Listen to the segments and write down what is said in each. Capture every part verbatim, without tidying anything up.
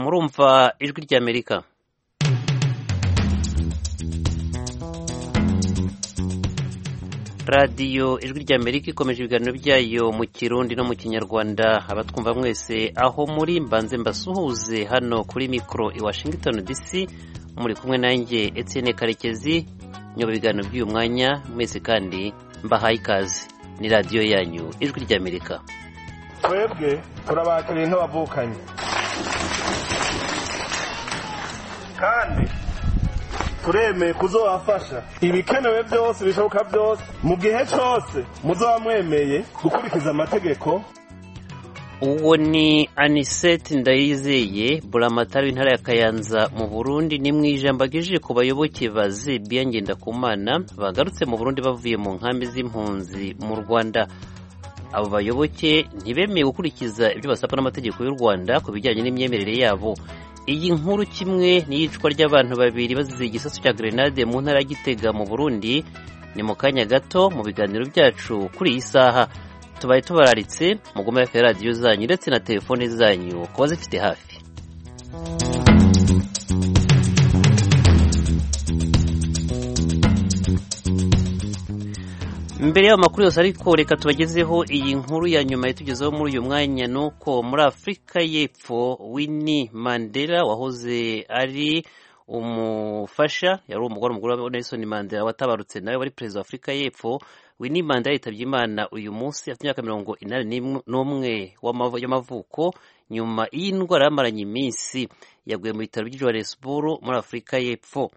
murumva ijwi ry'Amerika. radiyo ijwi ry'Amerika ikomeje ibiganiro byayo mu Kirundi no mu Kinyarwanda. Abatwumva mwese aho muri, mbanze mbasuhuze hano kuri mikoro i Washington D C, muri kumwe nanjye Etienne Karekezi. Nyoba ibiganiro by'uyu mwanya mwese kandi mbahaye ikaze. Ni radiyo yanyu ijwi ry'Amerika. Twebwe turabakiriye nk'abavukanye kandi turemeye kuzobafasha ibikenewe byose bishoboka byose mu gihe cyose muzoba mwemeye gukurikiza amategeko. Uwo ni Anisette Ndayizeye, buramatari w'intara ya Kayanza mu Burundi. Ni mwijambo agejeje ku bayoboke ba Zebiya Ngendakumana bagarutse mu Burundi bavuye mu nkambi z'impunzi mu Rwanda. Abo bayoboke ntibemeye gukurikiza ibyo basabwa n'amategeko y'u Rwanda ku bijyanye n'imyemerere yabo. Iyi nkuru kimwe n'iyicwa ry'abantu babiri bazize igisasu cya grenade mu ntara ya Gitega mu Burundi ni mu kanya gato mu biganiro byacu kuri iyi saha. Tubaye tubararitse mugume hafi ya radiyo zanyu ndetse na telefone zanyu kuba zifite hafi. Mbere y'amakuru yose ariko reka tubagezeho iyi nkuru ya nyuma yatugezeho muri uyu mwanya. Nuko muri Afurika y'Epfo Winnie Mandela wahoze ari umufasha, yari umugore umugore wa Nelson Mandela watabarutse nawe wari perezida wa Afurika y'Epfo. Winnie Mandela yitabye Imana uyu munsi afite imyaka mirongo inani n'umwe y'amavuko nyuma y'indwara yamaranye iminsi. Yaguye mu bitaro by'i Johannesburg muri Afurika y'Epfo.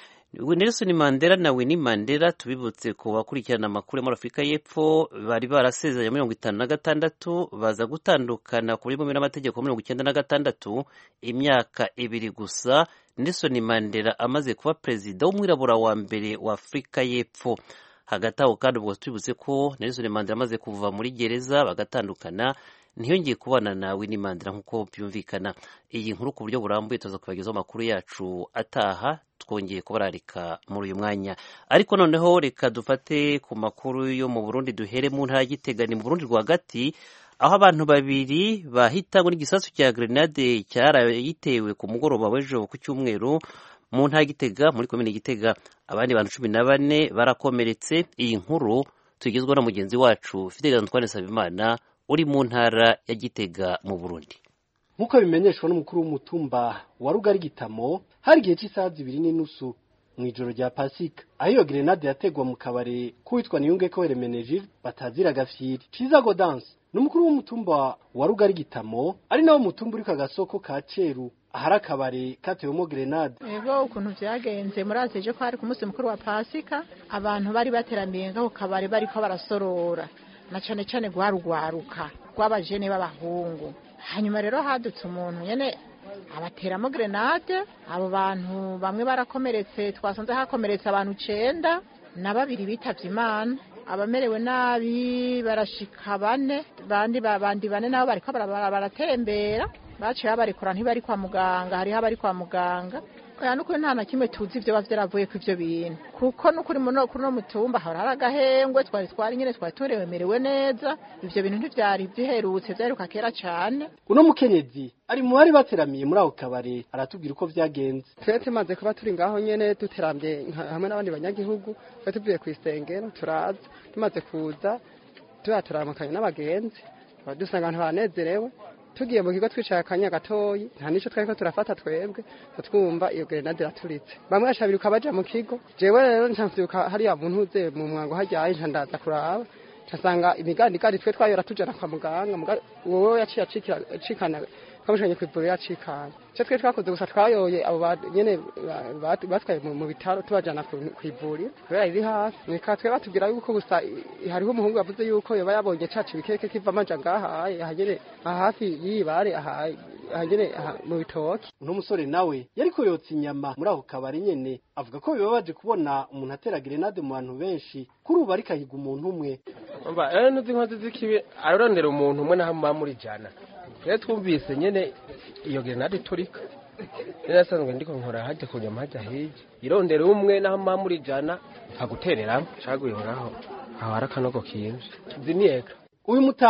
Nelson Mandela na Winnie Mandela tubibutse ko bakurikirana amakuru muri Afurika y'Epfo bari barasezeranye mirongo itanu na gatandatu baza gutandukana kuri bumwe n'amategeko mirongo icyenda na gatandatu, imyaka ibiri gusa Nelson Mandela amaze kuba perezida w'umwirabura wa mbere wa Afurika y'Epfo. Hagati aho kandi ubwo tubibutse ko Nelson Mandela amaze kuva muri gereza bagatandukana, ntiyongeye kubana na Winnie Mandela nk'uko byumvikana. Iyi nkuru ku buryo burambuye tuza kubagezaho amakuru yacu ataha, twongeye kubararika muri uyu mwanya. Ariko noneho reka dufate ku makuru yo mu Burundi, duhere mu ntara ya Gitega ni mu Burundi rwagati, aho abantu babiri bahitanywe n'igisasu cya grenade cyarayitewe ku mugoroba w'ejo ku cyumweru mu ntara ya Gitega muri komine Gitega. Abandi bantu cumi na bane barakomeretse. Iyi nkuru tugezweho na mugenzi wacu Fidel Antoine Sabimana uri mu ntara ya Gitega mu Burundi. Nkuko bimenyeshwa n'umukuru w'umutumba wa Rugari Gitamo, hari igihe cy'isaha zibiri n'inusu mu ijoro rya Pasika, aho iyo grenade yategwa mu kabare kuwitwa Niyungeko Hermenegilde batazira gafyiri. Ciza Gaudence n'umukuru w'umutumba wa Rugari Gitamo, ari nawo mutumba uri kagasoko ka Ceru ahari akabare katewemo grenade. Ego ukuntu vyagenze murazeje ko hari ku munsi mukuru wa Pasika, abantu bari bateramiye ngaho kabare bariko barasorora na cane cane gwarugwaruka rw'abajene b'abahungu. Hanyuma rero hadutse umuntu nyene abateramo grenade, abo bantu bamwe barakomeretse, twasanze hakomeretse abantu cenda na babiri bitavye Imana. Abamerewe nabi barashika bane, bandi babandi bane nabo bariko baratembera, baciye barekura ntibari kwa muganga, hariho abari kwa muganga. Oya nuko nta na kimwe tuzi ivyo bavyaravuye ku ivyo bintu, kuko nukuri muno kuri no mutumba hari agahengwe twari twari nyene twari turemerewe neza. Ivyo bintu ntivyari biherutse, vyaruka kera cyane. Uno mukenyezi ari mu bari bateramiye muri aho kabare aratubwira uko vyagenze. Twese maze kuba turi ngaho nyene duterambye hamwe n'abandi banyagihugu, twe tuvuye ku isengero turaza, tumaze kuza turaturamakanye n'abagenzi, dusanga abantu banezerewe. Tugiye mu kigo twicaye akanya gatoyi, nta nico twariko turafata twebwe, twumva iyo grenade iraturitse. Bamwe ashabiruka baja mu kigo, jewe rero ncanvyuka hari ya muntu uze mu mwango hajyaye ncandaza kuraba, nsanga imigandi kandi twe twayora tujana kwa muganga, wowe yaciye acikana twamushanye kwivurira acikana. Cyo twe twakoze gusa twayoye abo nyene batwaye mu bitaro tubajana kwivurira kubera iri hafi. Nika twe batubwira yuko gusa hariho umuhungu yavuze yuko yoba yabonye cacu bikeke kiva manja ngaha hagere hafi yibare aha hagere mu bitoki. Uno musore nawe yari koyotsa inyama muri aho kabari nyene, avuga ko bibabaje kubona umuntu atera grenade mu bantu benshi kuri ubu ariko ahiga umuntu umwe. Umva eh nuzi nkozi zikibi arondera umuntu umwe naho muri jana. Rero twumvise nyene iyo grenade turika. Rero asanzwe ndiko nkora haje kunyama haje hije. Irondera umwe naho muri jana aguterera caguye ngaho. Aho arakanogo kinje. Zinieka. Uyu mutama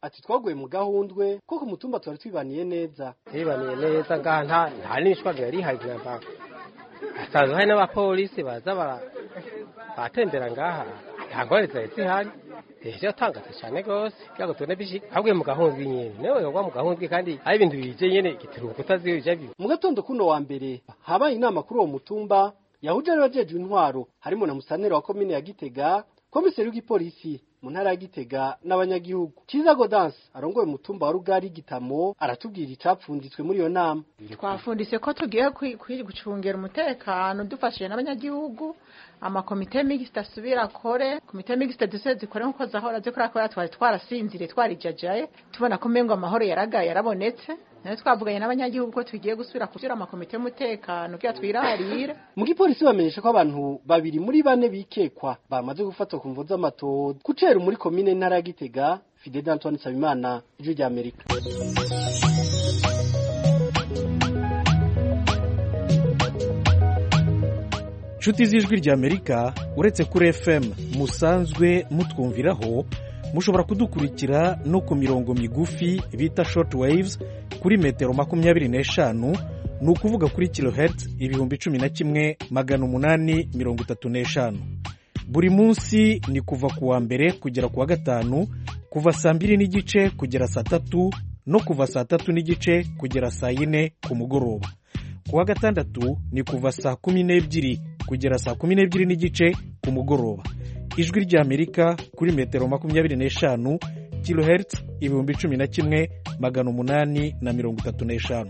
ati twaguye mu gahundwe ko ku mutumba twari twibaniye neza twibaniye neza ngaha nta nta n'ishwaga yari hagira mba asanzwe hari n'abapolisi baza batembera ngaha nta ngorane zari zihari ejo yatangaze cyane rwose kugira ngo tubone bishika ahubwo mu gahundwe nyene newe yagwa mu gahundwe kandi ari ibintu bije nyene igitiruko utaziyo jabi mu gatondo kuno wa mbere habaye inama kuri uwo mutumba yahuje abajejwe intwaro harimo na musanera wa komine ya Gitega komiseri w'igipolisi mu ntara ya Gitega n'abanyagihugu. Kiza Godanse arongoye umutumba wa Rugari Gitamo aratubwira icapfunditswe muri iyo nama. Twafundise ko tugiye gucungera umutekano dufashije n'abanyagihugu, amakomite mixte asubira kore, komite mixte duse zikore nko zahora zikora ko twari twarasinzire twarijajaye tubona ko mengo amahoro yaragaye yarabonetse. Nawe twavuganye n'abanyagihugu ko tugiye gusubira kugira amakomite y'umutekano kiya twirarire. Mu gipolisi bamenyesha ko abantu babiri muri bane bikekwa bamaze gufatwa ku mvo z'amatodo kucera muri komine ntara ya Gitega. Fidel Antoine Sabimana, Ijwi rya Amerika. Nshuti z'Ijwi rya Amerika, uretse kuri F M musanzwe mutwumviraho, mushobora kudukurikira no ku mirongo migufi bita short waves kuri metero makumyabiri n'eshanu, ni ukuvuga kuri kilohertz ibihumbi cumi na kimwe magana umunani mirongo itatu n'eshanu. Buri munsi ni kuva ku wa mbere kugera ku wa gatanu, kuva saa mbiri n'igice kugera saa tatu no kuva saa tatu n'igice kugera saa yine ku mugoroba. Ku wa gatandatu ni kuva saa kumi n'ebyiri kugera saa kumi n'ebyiri n'igice ku mugoroba. Ijwi rya Amerika kuri metero makumyabiri n'eshanu, kilohertz ibihumbi cumi na kimwe magana umunani na mirongo itatu n'eshanu.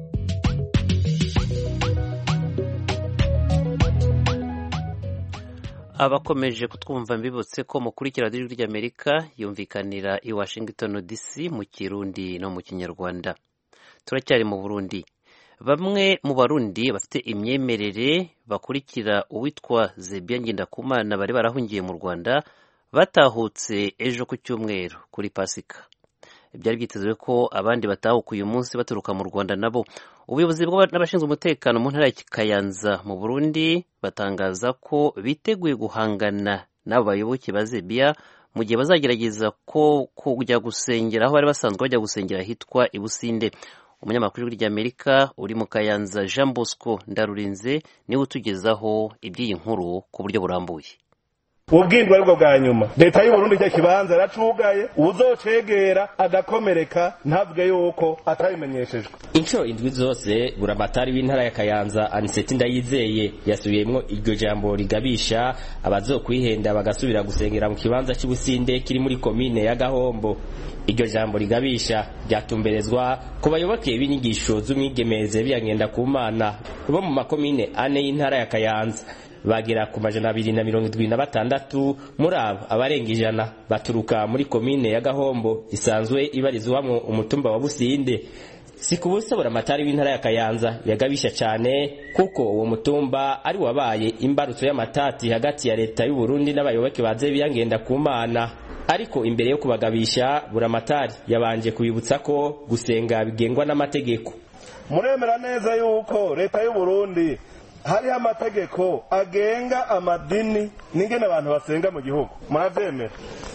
Abakomeje kutwumva mbibutse ko mukurikira Ijwi rya Amerika yumvikanira i Washington D C mu Kirundi no mu Kinyarwanda. Turacyari mu Burundi. Bamwe mu Barundi bafite imyemerere bakurikira uwitwa Zebia Ngendakumana bari barahungiye mu Rwanda batahutse ejo ku cyumweru kuri Pasika. Byari byitezwe ko abandi batahuka uyu munsi baturuka mu Rwanda nabo. Ubuyobozi n'abashinzwe umutekano mu ntara ya Kayanza mu Burundi batangaza ko biteguye guhangana n'abo bayoboke ba Zebia mu gihe bazagerageza ko kujya gusengera aho bari basanzwe bajya gusengera hitwa Ibusinde. Umunyamakuru w'Ijwi rya Amerika uri mu Kayanza Jean Bosco Ndarurinze niwe utugezaho iby'iyi nkuru ku buryo burambuye. Ubwindwa aribwo bwa nyuma leta y'u Burundi cyo kibanza yaracugaye uzocegera agakomereka ntabwe yuko atabimenyeshejwe. Inshuro indwi zose buramatari w'intara ya Kayanza Aniseti Ndayizeye yasubiyemwo iryo jambo rigabisha abazokwihenda bagasubira gusengera mu kibanza cy'Ibusinde kiri muri komine ya Gahombo. Iryo jambo rigabisha ryatumberezwa ku bayoboke b'inyigisho z'umwigemeze byangenda ku Mana bo mu makomine ane y'intara ya Kayanza. Bagera ku majana abiri na mirongo indwi na batandatu muri abo abarenga ijana baturuka muri komine ya Gahombo isanzwe ibarizwamwo umutumba wa Businde. Si kubusa buramatari w'intara ya Kayanza yagabisha cyane kuko uwo mutumba ari wabaye imbarutso y'amatati hagati ya leta y'u Burundi n'abayoboke baze biyangenda ku Mana. Ariko imbere yo kubagabisha buramatari yabanje kubibutsa ko gusenga bigengwa n'amategeko. Muremera neza yuko leta y'u Burundi hari amategeko agenga amadini n'ingene abantu basenga mu gihugu. Muravyemera?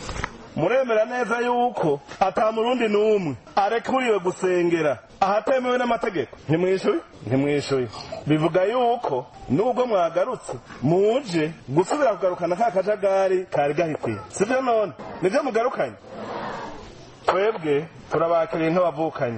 Muremera neza yuko ata murundi n'umwe arekuriwe gusengera ahatemewe n'amategeko? Ntimwishuye? Ntimwishuye. Bivuga yuko nubwo mwagarutse muje gusubira kugarukana ka kajagari kari gahitiye. Sivyo none? Nivyo mugarukanye? Twebwe turabakiriye nk'abavukanye.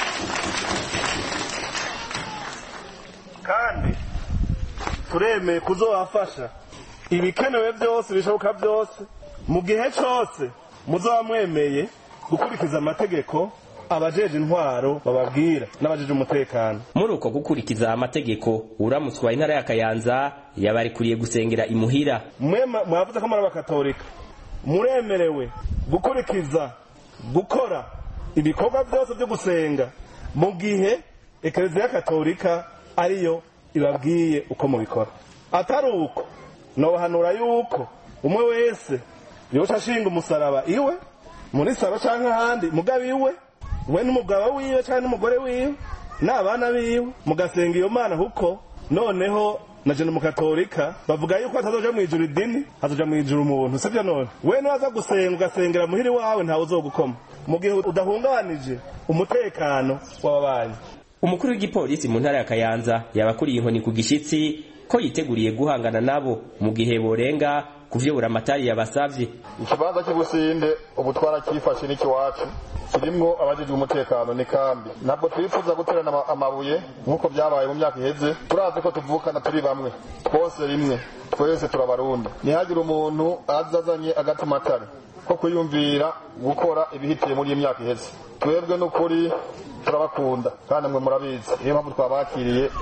Kandi turemeye kuzobafasha ibikenewe byose bishoboka byose mu gihe cyose muzoba mwemeye gukurikiza amategeko abajeje intwaro bababwira n'abajeje umutekano. Muri uko gukurikiza amategeko uramutswa intara ya Kayanza yabarikuriye gusengera imuhira. Mwe mwavuze ko muri abakatolika muremerewe gukurikiza gukora ibikorwa byose byo gusenga mu gihe Eklezia Katolika ariyo ibabwiye uko mubikora. Atari uko nohanura yuko umwe wese yoca ashinga umusaraba iwe muri saro canke ahandi mugabe iwe we n'umugabo wiwe canke n'umugore wiwe n'abana biwe mugasenga iyo Mana kuko noneho na jene mu Katolika bavuga yuko atazoja mu ijuru idini azoja mu ijuru umuntu. Sivyo none? We naza gusenga ugasengera muhiri wawe ntawe uzogukoma. mu gihe udahungabanije umutekano w'ababanyi. Umukuru w'igipolisi mu ntara ya Kayanza yabakuriye inkoni ku gishitsi ko yiteguriye guhangana nabo mu gihe borenga kuvyobura amatari yabasavye. Ikibanza cy'Ubusinde ubu twarakifashe n'ikiwacu kirimwo abajejwe umutekano ni kambi, ntabwo twifuza guterana amabuye nk'uko byabaye mu myaka iheze. Turazi ko tuvukana turi bamwe twose rimwe, twese turabarundi. Ntihagire umuntu azazanye agatumatari ko kuyumvira gukora ibihitiye muri iyi myaka iheze. Twebwe n'ukuri turabakunda kandi mwe murabizi, niyo mpamvu twabakiriye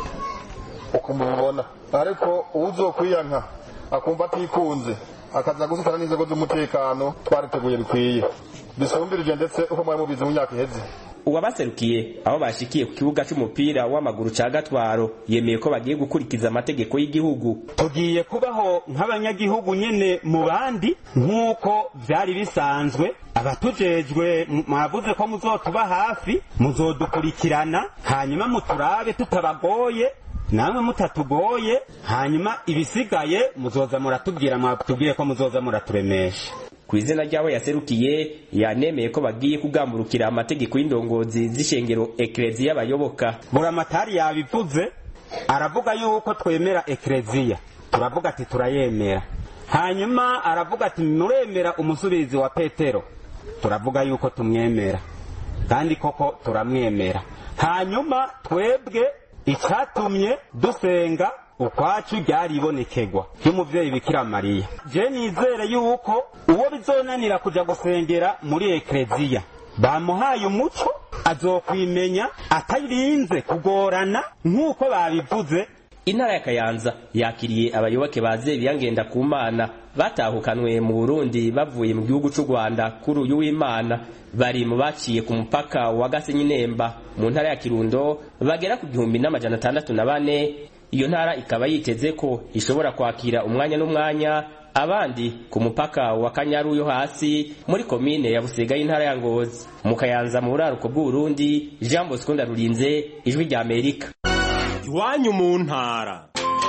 uko mubibona. Ariko uzokwiyanka akumva atikunze akaza gusutana n'inzego z'umutekano twariteguye bikwiye bisumbirije ndetse uko mwari mubizi mu myaka iheze. Uwabaserukiye aho bashikiye ku kibuga cy'umupira w'amaguru ca Gatwaro yemeye ko bagiye gukurikiza amategeko y'igihugu. Tugiye kubaho nk'abanyagihugu nyene mu bandi nk'uko vyari bisanzwe. Abatujejwe mwavuze ko muzotuba hafi, muzodukurikirana, hanyuma muturabe tutabagoye namwe mutatugoye, hanyuma ibisigaye muzoza muratubwira, mwatubwiye ko muzoza muraturemesha. Ku izina ry'abo yaserukiye yanemeye ko bagiye kugamburukira amategeko y'indongozi z'ishengero Eklezia y'abayoboka. Buramatari yabivuze, aravuga yuko twemera Eklezia, turavuga ati turayemera. Hanyuma aravuga ati muremera umusubizi wa Petero, turavuga yuko tumwemera kandi koko turamwemera. Hanyuma twebwe icyatumye dusenga ukwacu ryaribonekegwa y'umuvyeyi Bikira Mariya. Je nizere yuko uwo bizonanira kuja gusengera muri Eklezia bamuhaye umuco azokwimenya atarinze kugorana nk'uko babivuze. Intara ya Kayanza yakiriye abayoboke baze biyangenda ku Mana batahukanwe mu Burundi bavuye mu gihugu cy'u Rwanda kuri uyu w'Imana. Bari mu baciye ku mupaka wa Gasenyi Nemba mu ntara ya Kirundo bagera ku gihumbi n'amajana atandatu na bane. Iyo ntara ikaba yiteze ko ishobora kwakira umwanya n'umwanya abandi ku mupaka wa Kanyaru yo hasi muri komine ya Busega y'intara ya Ngozi. Mu Kayanza mu buraruko bw'u Burundi, Jean Bosco Ndarurinze, Ijwi rya Amerika. Iwanyu mu ntara.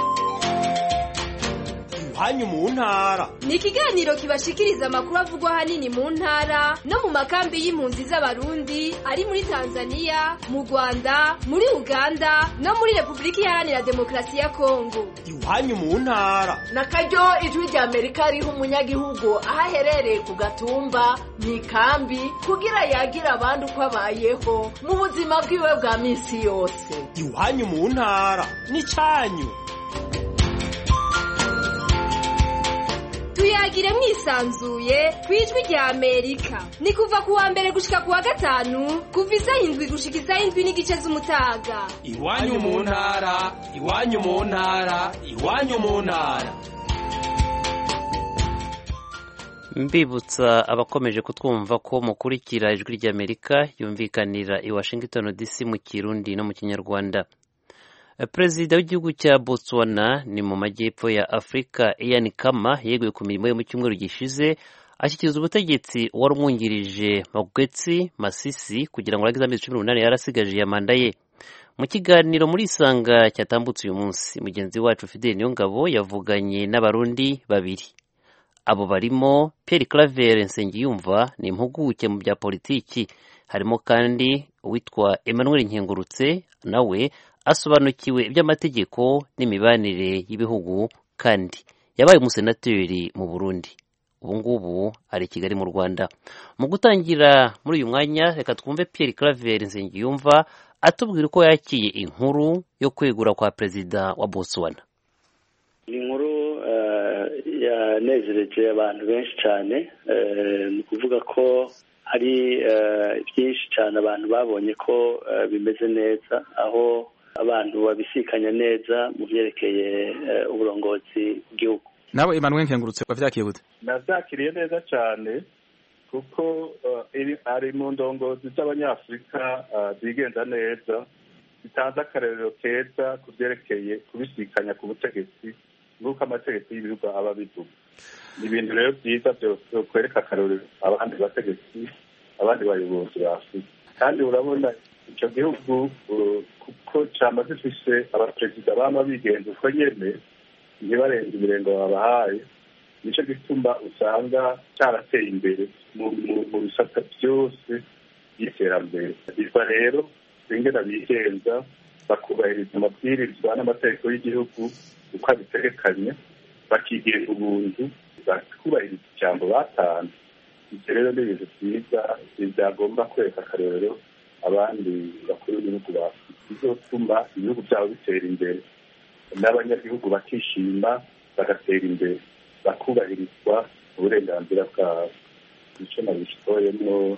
Iwanyu mu ntara ni ikiganiro kibashikiriza amakuru avugwa hanini mu ntara no mu makambi y'impunzi z'abarundi ari muri Tanzania, mu Rwanda, muri Uganda no muri Republika Iharanira Demokarasi ya Kongo. Iwanyu mu ntara nakaryo Ijwi rya Amerika riha umunyagihugu aho aherereye ku gatumba mu ikambi kugira yagira abandi uko abayeho mu buzima bwiwe bwa misi yose. Iwanyu mu ntara ni canyu. Tuyagire mwisanzuye kwijwi rya Amerika. Ni kuva ku wa mbere gushika ku wa gatanu kuva isaha indwi gushika isaha indwi n'igice z'umutaga. Iwanyu mu ntara, iwanyu mu ntara, iwanyu mu ntara. Mbibutsa abakomeje kutwumva ko mukurikira Ijwi rya Amerika yumvikanira i Washington D C mu Kirundi no mu Kinyarwanda. Perezida w'igihugu cya Botswana ni mu majyepfo ya Afrika Ian Khama yeguye ku mirimo yo mu cyumweru gishize ashyikiriza ubutegetsi warumwungirije Magwetsi Masisi kugira ngo arangize amezi cumi n'umunani yarasigaje ya manda ye. Mu kiganiro muri Isanga cyatambutse uyu munsi, mugenzi wacu Fidel Niyongabo yavuganye n'abarundi babiri. Abo barimo Pierre Claver Nsengiyumva ni impuguke mu bya politiki, harimo kandi uwitwa Emmanuel Nkengurutse nawe asobanukiwe iby'amategeko n'imibanire y'ibihugu kandi yabaye umusenateri mu Burundi. Ubu ngubu ari Kigali mu Rwanda. Mu gutangira muri uyu mwanya reka twumve Pierre Claver Nsengiyumva atubwira uko yakiye inkuru yo kwegura kwa perezida wa Botswana. Inkuru uh, yanezereje abantu benshi cyane, ni uh, kuvuga ko hari uh, byinshi cyane abantu babonye ko uh, bimeze neza, aho abantu babisikanya neza mu byerekeye uh, uburongozi bw'igihugu. Nawe Emmanuel Nkengurutse bavyakiye gute? Navyakiriye neza cyane kuko uh, ari mu ndongozi z'abanyafrika zigenza uh, neza, bitanze akarerero keza ku byerekeye kubisikanya ku butegetsi nk'uko amategeko y'ibihugu aba bivuga. Ni ibintu rero byiza byo kwereka akarerero abandi bategetsi, abandi bayobozi ba Afrika. Kandi urabona icyo gihugu uh, kuko cyamaze gifise abaperezida bama bigenza uko nyene ntibarenze ibirengo babahaye, nicyo gituma usanga cyarateye imbere mu bisata byose iterambere biva rero ingena bigenza bakubahiriza amabwirizwa n'amategeko y'igihugu uko abitegekanye bakigira ubuntu bakubahiriza ijambo batanze. Ibyo rero ni ibintu byiza byagomba kwereka akarorero abandi bakuru b'ibihugu b'Afurika bizotuma ibihugu byabo bitera imbere n'abanyagihugu bakishima bagatera imbere bakubahirizwa uburenganzira bwabo. Icyo nabishitoyemo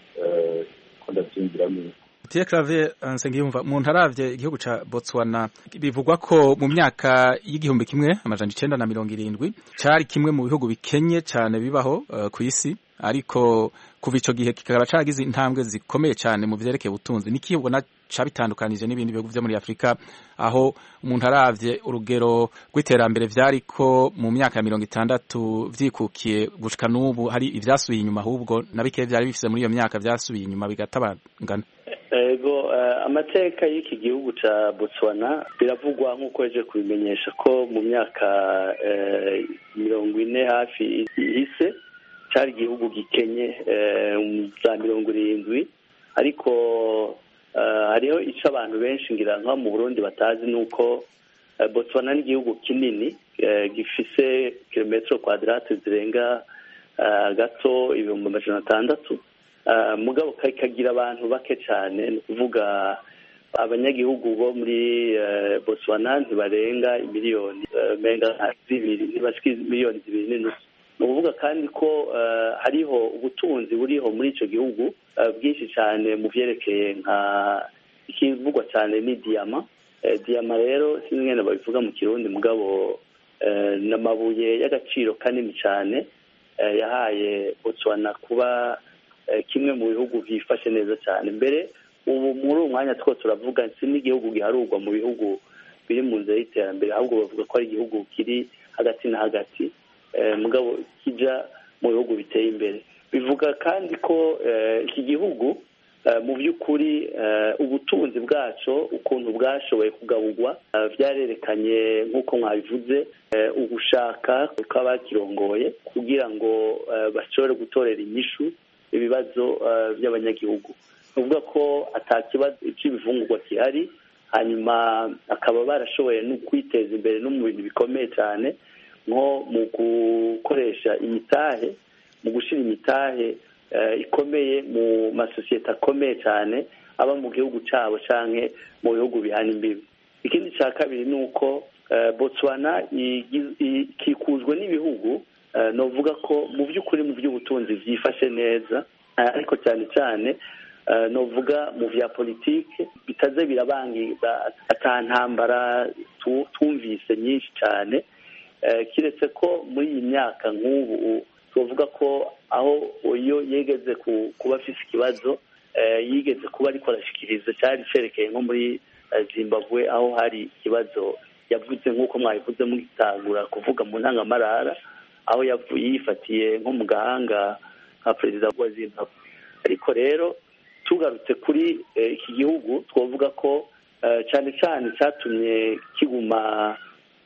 ko ndabyumviramo. Tiye Claver Nsengiyumva, umuntu aravye igihugu ca Botswana bivugwa ko mu myaka y'igihumbi kimwe amajana icenda na mirongo irindwi cari kimwe mu bihugu bikenye cane bibaho uh, ku isi, ariko kuva ico gihe kikaba cagize intambwe zikomeye cane mu vyerekeye ubutunzi. Niki ubona cabitandukanije n'ibindi bihugu vyo muri Afrika, aho umuntu aravye urugero rw'iterambere vyariko mu myaka ya mirongo itandatu vyikukiye gushika n'ubu hari ivyasubiye inyuma, ahubwo nabike vyari bifise muri iyo myaka vyasubiye inyuma bigatabangana. Ego amateka y'iki gihugu ca Botswana biravugwa nk'uko eje kubimenyesha ko mu myaka mirongo ine hafi ihise cari igihugu gikenye za mirongo irindwi, ariko hariho ico abantu benshi ngira nka mu Burundi batazi nuko Botswana ni igihugu kinini gifise kilometero kwadrate zirenga gato ibihumbi amajana atandatu. Mugabo kagira abantu bake cyane, ni ukuvuga abanyagihugu bo muri Botswana ntibarenga miliyoni menga zibiri, ntibashika miliyoni zibiri n'inusu. Ni ukuvuga kandi ko hariho ubutunzi buriho muri ico gihugu bwinshi cyane mu vyerekeye nka ikivugwa cyane ni diyama. Diyama rero sinigene babivuga mu Kirundi, mugabo n'amabuye y'agaciro kanini cyane yahaye Botswana kuba kimwe mu bihugu byifashe neza cyane. Mbere ubu muri uwo mwanya two turavuga si n'igihugu giharurwa mu bihugu biri mu nzira y'iterambere, ahubwo bavuga ko ari igihugu kiri hagati na hagati, mugabo kija mu bihugu biteye imbere. Bivuga kandi ko iki gihugu mu by'ukuri ubutunzi bwaco ukuntu bwashoboye kugaburwa byarerekanye nk'uko mwabivuze ugushaka kw'abakirongoye kugira ngo bashobore gutorera inyishu ibibazo by'abanyagihugu. Nuvuga ko atakibazo cy'ibivungurwa kihari, hanyuma akaba barashoboye no kwiteza imbere no mu bintu bikomeye cyane nko mu gukoresha imitahe, mu gushira imitahe ikomeye mu masosiyete akomeye cyane aba mu gihugu cyabo canke mu bihugu bihana imbibi. Ikindi cya kabiri ni uko Botswana ikikujwe n'ibihugu novuga ko mu by'ukuri mu by'ubutunzi byifashe neza, ariko cyane cyane novuga mu vya politike bitaze birabangiza atantambara tumvise nyinshi cyane, kiretse ko muri iyi myaka nk'ubu tuvuga ko aho iyo yegeze kuba afise ikibazo yigeze kuba ariko arashikiriza cyari cerekeye nko muri Zimbabwe aho hari ikibazo yavuze nk'uko mwabivuze mugitangura kuvuga mu ntangamarara, aho yifatiye nko mu gahanga nka perezida wa Zimbabwe. Ariko rero tugarutse kuri iki gihugu twavuga ko cyane cyane cyatumye kiguma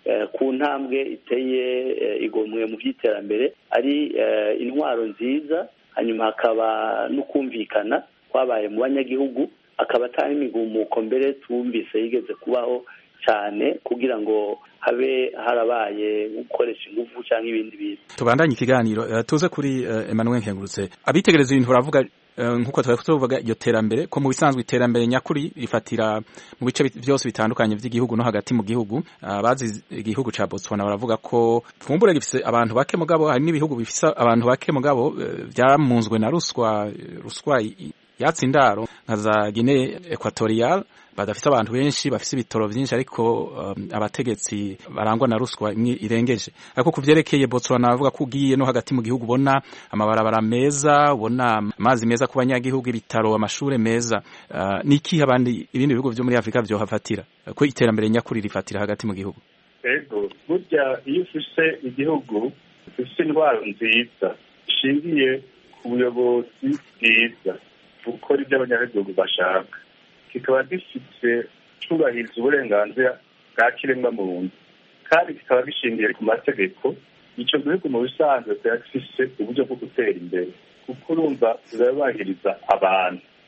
ku ntambwe iteye igomwe mu by'iterambere ari intwaro nziza, hanyuma hakaba no kumvikana kwabaye mu banyagihugu, akaba atari imigumuko mbere tumvise yigeze kubaho cyane kugira ngo habe harabaye gukoresha ingufu cyangwa ibindi bintu. Tubandanye ikiganiro tuze kuri Emmanuel Nkengurutse. Abitegereza ibintu baravuga nkuko twavuga iryo terambere ko mu bisanzwe iterambere nyakuri rifatira mu bice byose bitandukanye by'igihugu no hagati mu gihugu. Abazi igihugu ca Botswana baravuga ko fumbure gifise abantu bake mugabo hari n'ibihugu bifise abantu bake mugabo byamunzwe na ruswa ruswa yatsi indaro nka za Guinea Equatorial badafite abantu benshi bafise ibitoro byinshi, ariko um, abategetsi barangwa na ruswa imwe irengeje. Ariko kuvyerekeye Botswana bavuga ko ugiye no hagati mu gihugu ubona amabarabara meza, ubona amazi meza ku banyagihugu, ibitaro, amashure meza. Uh, niki abandi ibindi bihugu byo muri Afrika byo hafatira ko iterambere nyakuri rifatira hagati mu gihugu? Ego burya iyo ufise igihugu ufise indwara nziza ishingiye ku buyobozi bwiza gukora ibyo abanyagihugu bashaka, kikaba gifite cyubahiriza uburenganzira bwa kiremwa muntu kandi kikaba gishingiye ku mategeko, icyo gihugu mu bisanzwe kiba gifise uburyo bwo gutera imbere kuko urumva birabahiriza abantu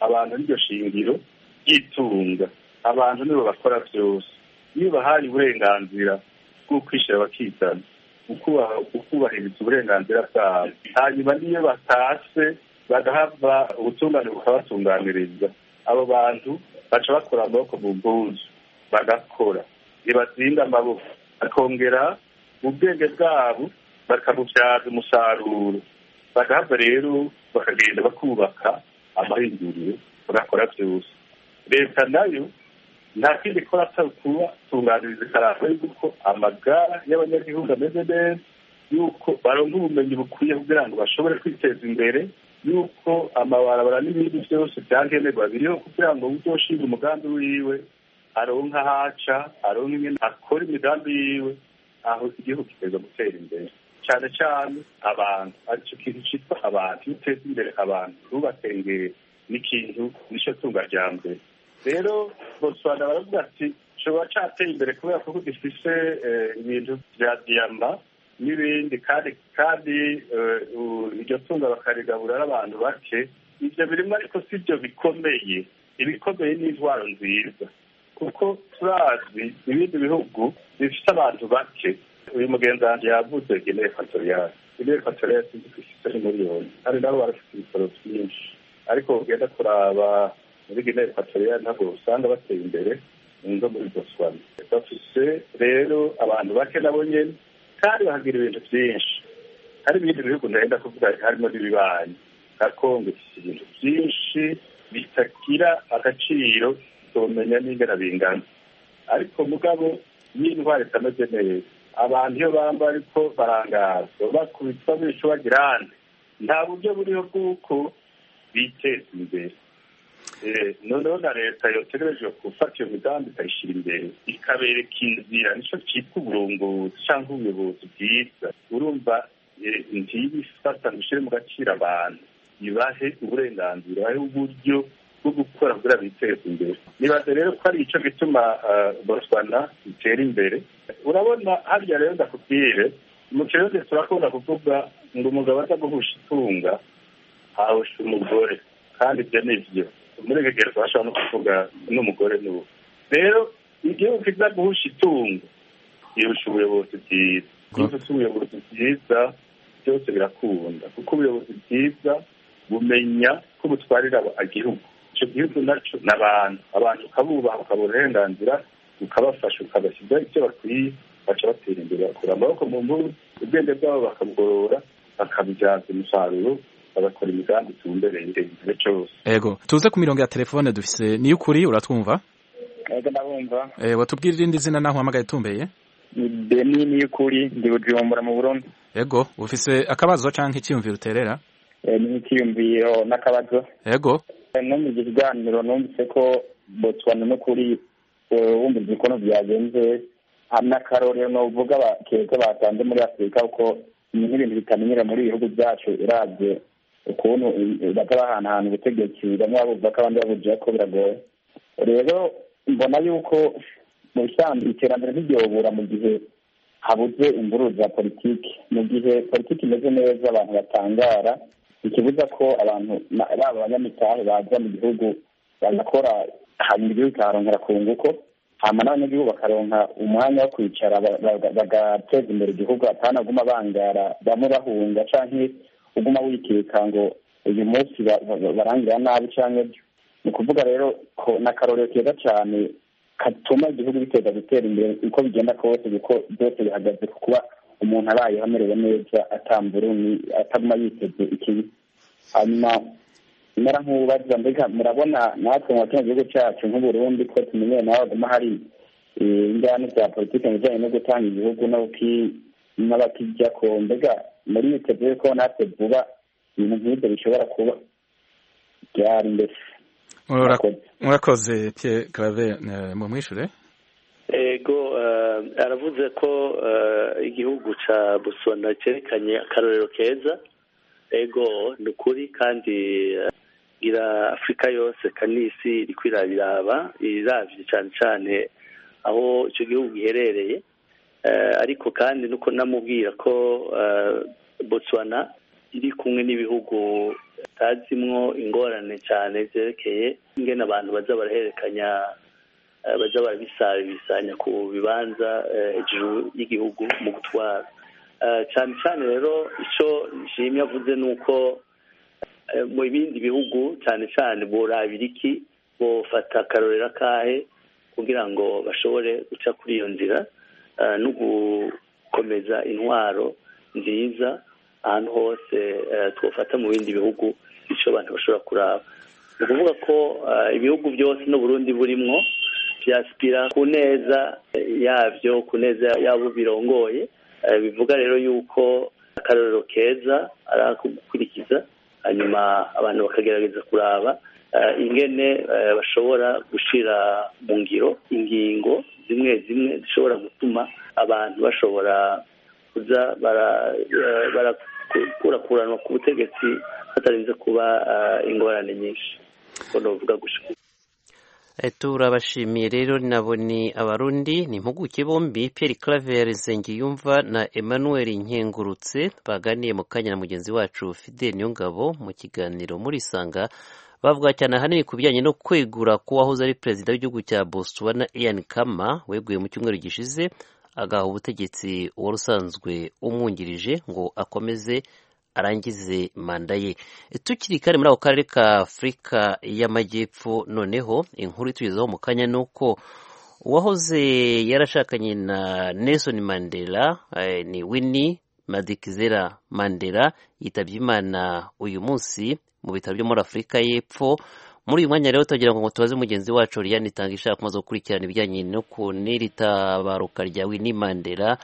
abantu n'iryo shingiro ry'itunga abantu nibo bakora byose iyo bahaye uburenganzira bwo kwishyira bakizana ukubahiriza uburenganzira bwabo hanyuma niyo batase bagahava ubutungane bukabatunganiriza abo bantu baca bakora amaboko mu mbuzi bagakora ntibazinda amaboko bakongera ubwenge bwabo bakabubyaza umusaruro bagahava rero bakagenda bakubaka amahinduriro bagakora byose leta nayo nta kindi ikora atari kubatunganiriza ikaranga yuko amagara y'abanyagihugu ameze neza yuko baronka ubumenyi bukwiye kugira ngo bashobore kwiteza imbere yuko amabarabara n'ibindi byose byankenerwa biriho kugira ngo uzoshinga umugambi wiwe aronka haca aronka ingene akora imigambi yiwe aho igihugu kiteza gutera imbere cyane cyane abantu aricyo kintu cyitwa abantu iyo uteza imbere abantu ntubatengere n'ikintu nicyo tunga rya mbere rero Botswana baravuga ati coba cateye imbere kubera ko gifise ibintu vya diyama n'ibindi kandi kandi iryo tunga bakarigabura n'abantu bake ivyo birimo ariko si byo bikomeye ibikomeye n'intwaro nziza kuko turazi ibindi bihugu bifite abantu bake uyu mugenzi wanjye yavuze Guinea Equatoriale Guinea Equatoriale ifite miliyoni hari nabo barafite ibitaro byinshi ariko ugenda kuraba muri Guinea Equatoriale ntabwo usanga bateye imbere ngo muri Botswana bafise rero abantu bake nabo nyene kandi bahagira ibintu byinshi hari ibindi bihugu ndahenda kuvuga harimo n'ibibanyi nka Congo ifite ibintu byinshi bitagira agaciro tomenya n'ingana bingana ariko mugabo n'intwari itameze neza abantu iyo bamba ariko barangazwa bakubitwa bico bagirande nta buryo buriho bw'uko biteza imbere noneho na leta yotegereje gufata iyo migambi ikayishyira imbere ikabereka inzira nicyo cyitwa uburongozi cyangwa ubuyobozi bwiza urumva ntibifata ngo ishyire mu gaciro abantu ibahe uburenganzira ibahe uburyo bwo gukora kugira biteze imbere nibaze rero ko ari icyo gituma Botswana itera imbere urabona harya rero ndakubwire mu kirundi turakunda kuvuga ngo umugabo aza guhusha itunga ahusha umugore kandi ibyo ni byo muri gegero bashobora no kuvuga n'umugore n'ubu rero igihugu kiza guhusha itungo yihusha ubuyobozi bwiza iyo ufite ubuyobozi bwiza byose birakunda kuko ubuyobozi bwiza bumenya ko butwarira igihugu icyo gihugu nacyo ni abantu abantu ukabubaha ukabona uburenganzira ukabafasha ukabashyizaho icyo bakwiye baca batera imbere bakura amaboko mu mbuga ubwenge bwabo bakabugorora bakabibyaza umusaruro bagakora imigambi itumbereye igihe cyose ego tuze ku mirongo ya telefone dufise niyo ukuri uratwumva ego ndabumva eh watubwira irindi zina naho hamagaye tumbeye ni Beni niyo ukuri ndi Bujumbura mu Burundi ego ufise akabazo canke icyumviro uterera eh ni icyumviro n'akabazo ego no mu kiganiro numvise ko Botswana no kuri wumvise ko no byagenze hamwe akarorero no vuga bakeza batanze muri Afrika uko n'ibintu bitamenyera muri ibihugu byacu iravye ukuntu batabahanahana ubutegetsi bamwe babuva ko abandi babuja ko biragoye rero mbona yuko mu bisanzwe iterambere ntiryobura mu gihe habuze imvururu za politiki mu gihe politiki imeze neza abantu batangara ikibuza ko abantu baba abanyamitahe baza mu gihugu bagakora hanyuma igihugu kikaharonkera ku nguko hama n'abanyagihugu bakaronka umwanya wo kwicara bagateza imbere igihugu atanaguma bangara bamwe bahunga canke uguma wikeka ngo uyu munsi barangira nabi canke byo ni ukuvuga rero ko n'akarorero keza cane katuma igihugu biteza gutera imbere uko bigenda kose kuko byose bihagaze ku kuba umuntu abayeho amerewe neza atamburuni ataguma yiteze ikibi hanyuma mera nk'ubaza mbega murabona natwe mu kino gihugu cyacu nk'uburundi ko tumenyeye nawe aguma hari injyana za politiki mu bijyanye no gutanga igihugu n'abakijya ko mbega muri biteguye ko natwe vuba ibintu nk'ibyo bishobora kuba byari mbese murakoze Pierre Claver mu mwishure ego aravuze ko igihugu ca Botswana cyerekanye akarorero keza ego ni ukuri kandi ira Afrika yose kanisi iriko irabiraba iravye cyane cyane aho icyo gihugu giherereye ariko kandi nuko namubwira ko Botswana iri kumwe n'ibihugu tazimwo ingorane cyane zerekeye ingene abantu baza barahererekanya baza barabisabisanya ku bibanza hejuru y'igihugu mu gutwara cyane cyane rero icyo nshimye avuze ni uko mu bindi bihugu cyane cyane borabira iki bofata akarorero kahe kugira ngo bashobore guca kuri iyo nzira no gukomeza intwaro nziza ahantu hose twafata mu bindi bihugu icyo abantu bashobora kuraba ni ukuvuga ko ibihugu byose n'uburundi burimwo byasipira ku neza yabyo ku neza yabo birongoye bivuga rero yuko akarorero keza ari ako gukurikiza hanyuma abantu bakagerageza kuraba ingene bashobora gushyira mu ngiro ingingo zimwe zimwe zishobora gutuma abantu bashobora kuza barakurakuranwa ku butegetsi batarinze kuba ingorane nyinshi ko novuga gushika. Turabashimiye rero nabo ni abarundi ni impuguke bombi Pierre Claver Nsengiyumva na Emmanuel Nkengurutse baganiye mu kanya na mugenzi wacu Fidel Niyongabo mu kiganiro muri Sanga bavuga cyane ahanini ku bijyanye no kwegura ko wahoze ari perezida w'igihugu cya Botswana Ian Khama weguye mu cyumweru gishize agaha ubutegetsi wari usanzwe umwungirije ngo akomeze arangize manda ye. Tukiri kare muri ako karere ka Afurika y'Amajyepfo, noneho inkuru itugezaho mu kanya nuko uwahoze yarashakanye na Nelson Mandela eh, ni Winnie Madikizela Mandela yitabye Imana uyu munsi mu bitaro byo muri Afurika y'Epfo. Muri uyu mwanya rero tugira ngo tubaze mugenzi wacu Oriane Itangishaka kumaze gukurikirana ibijyanye no kuniritabaruka rya Winnie Mandela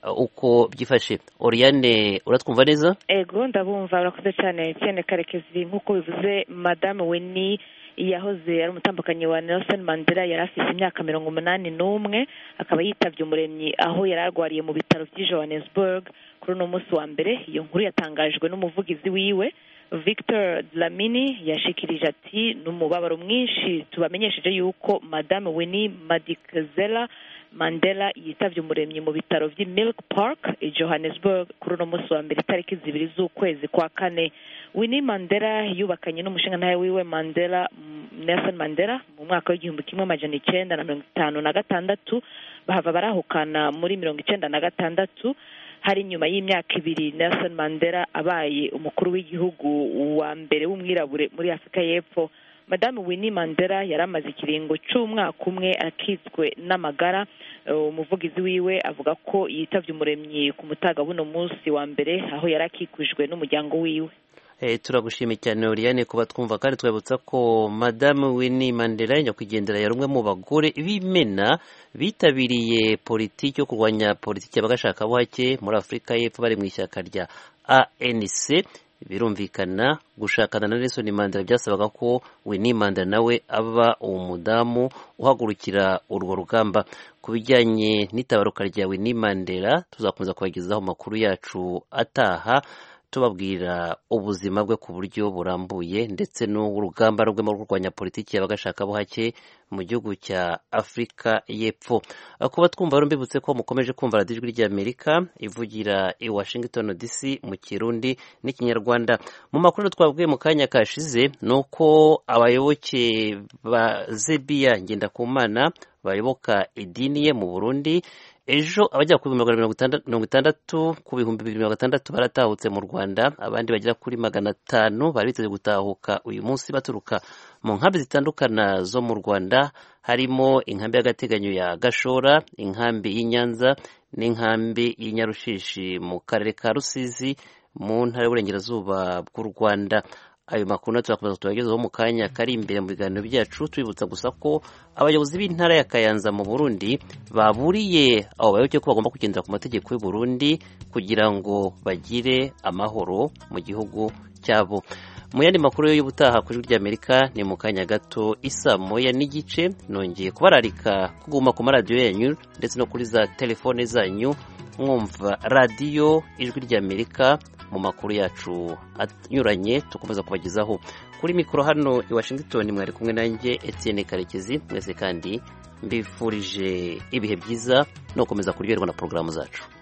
uko byifashe. Oriane, uratwumva neza? Ego ndabumva, urakoze cyane cyane Karekezi. Nk'uko bivuze, Madame Winnie yahoze ari umutambukanyi wa Nelson Mandela, yari afite imyaka mirongo umunani n'umwe, akaba yitavye umuremyi aho yari arwariye mu bitaro by'i Johannesburg kuri uno munsi wa mbere. Iyo nkuru yatangajwe n'umuvugizi wiwe Victor Dlamini, yashikirije ati n'umubabaro mwinshi tubamenyesheje yuko Madame Winnie Madikizela Mandela yitavye umuremyi mu bitaro by'i Milk Park i Johannesburg kuri uno munsi wa mbere itariki zibiri z'ukwezi kwa kane. Winnie Mandela yubakanye n'umushingantahe wiwe Mandela Nelson Mandela mu mwaka w'igihumbi kimwe amajana icenda na mirongo itanu na gatandatu, bahava barahukana muri mirongo icenda na gatandatu. Hari nyuma y'imyaka ibiri Nelson Mandela abaye umukuru w'igihugu wa mbere w'umwirabure muri Afurika y'Epfo. Madame Winnie Mandela yaramaze ikiringo cy'umwaka umwe akitswe n'amagara. Umuvugizi wiwe avuga ko yitavye umuremyi ku mutaga buno munsi wa mbere aho yarakikujwe n'umuryango wiwe. Eh, turagushimiye cyane Oriane kuba twumva, kandi twabutsa ko Madame Winnie Mandela nyakwigendera yari umwe mu bagore b'imena bitabiriye politiki yo kurwanya politiki y'abagashaka buhake muri Afurika y'Epfo bari mu ishyaka rya A N C. Birumvikana gushakana na Nelson Mandela byasabaga ko Winnie Mandela nawe aba umudamu uhagurukira urwo rugamba. Ku bijyanye n'itabaruka rya Winnie Mandela tuzakomeza kubagezaho amakuru yacu ataha tubabwira ubuzima bwe ku buryo burambuye ndetse n'urugamba rwe mu kurwanya politiki y'abagashaka buhake mu gihugu cya Afurika y'Epfo. Kuba twumva rero mbibutse ko mukomeje kumva radiyo ijwi ry'Amerika ivugira i Washington D C mu Kirundi n'Ikinyarwanda. Mu makuru twabwiye mu kanya kashize nuko abayoboke ba Zebiya Ngendakumana bayoboka idini ye mu Burundi ejo abajya ku mirongo itandatu ku bihumbi bibiri mirongo itandatu baratahutse mu Rwanda, abandi bagera kuri magana atanu bari biteze gutahuka uyu munsi baturuka mu nkambi zitandukana zo mu Rwanda, harimo inkambi y'agateganyo ya Gashora, inkambi y'Inyanza n'inkambi y'Inyarushishi mu karere ka Rusizi mu ntara y'Uburengerazuba bw'u Rwanda. Ayo makuru turakomeza tubagezaho mu kanya kari imbere mu biganiro byacu, tubibutsa gusa ko abayobozi b'intara ya Kayanza mu Burundi baburiye abo bayoboke ko bagomba kugendera ku mategeko y'u Burundi kugira ngo bagire amahoro mu gihugu cyabo. Mu yandi makuru y'ubutaha ku ijwi ry'Amerika ni mu kanya gato isa moya n'igice. Nongeye kubararika kuguma ku maradiyo yanyu ndetse no kuri za telefone zanyu mwumva radiyo ijwi ry'Amerika mu makuru yacu anyuranye tukomeza kubagezaho. Kuri mikoro hano i Washington mwari kumwe nanjye Etienne Karekezi. Mwese kandi mbifurije ibihe byiza no gukomeza kuryoherwa na porogaramu zacu.